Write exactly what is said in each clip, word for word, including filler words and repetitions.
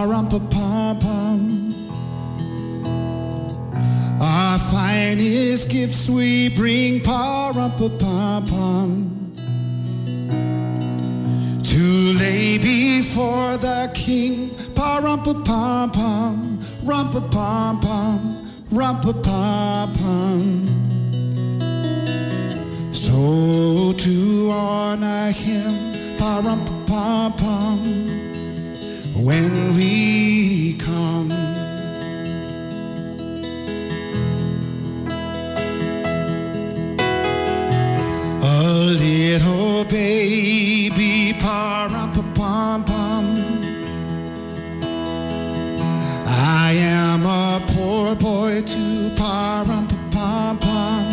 pa-rum-pa-pum-pum. Our finest gifts we bring, pa-rum-pa-pum-pum, to lay before the King, pa-rum-pa-pum-pum, rum-pa-pum-pum, rum-pa-pum-pum. So to honor him, pa-rum-pa-pum-pum, when we come. A little baby, pa-rum-pa-pum-pum, I am a poor boy too, pa-rum-pa-pum-pum.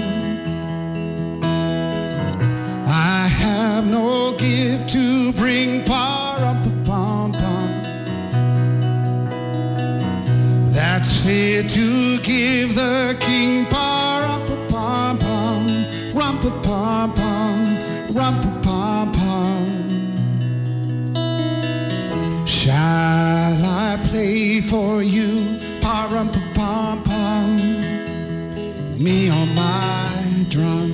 I have no gift to bring, pa-rum-pa-pum-pum, that's fit to give the King, pa-rum-pa-pum-pum, rum-pa-pum-pum, rum-pa-pum-pum. Shall I play for you, pa-rum-pa-pum-pum, me on my drum?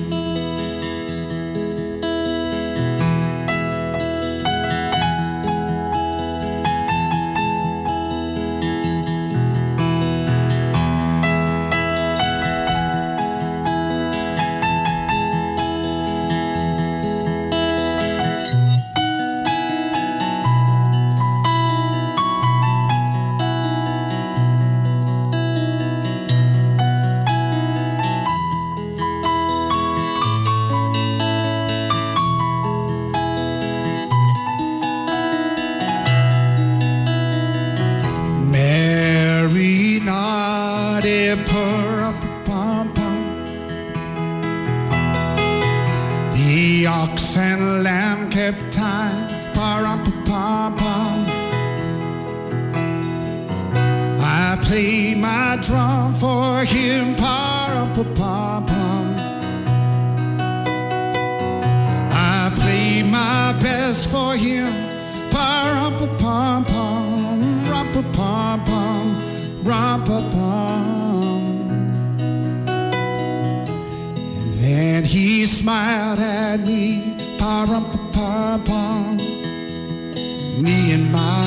The ox and lamb kept time, pa-rum-pa-pum-pum. I played my drum for him, pa-rum-pa-pum-pum. I played my best for him, pa-rum-pa-pum-pum, rum-pa-pum-pum, rum-pa-pum. And he smiled at me, pa-rum-pa-pum-pum, me and my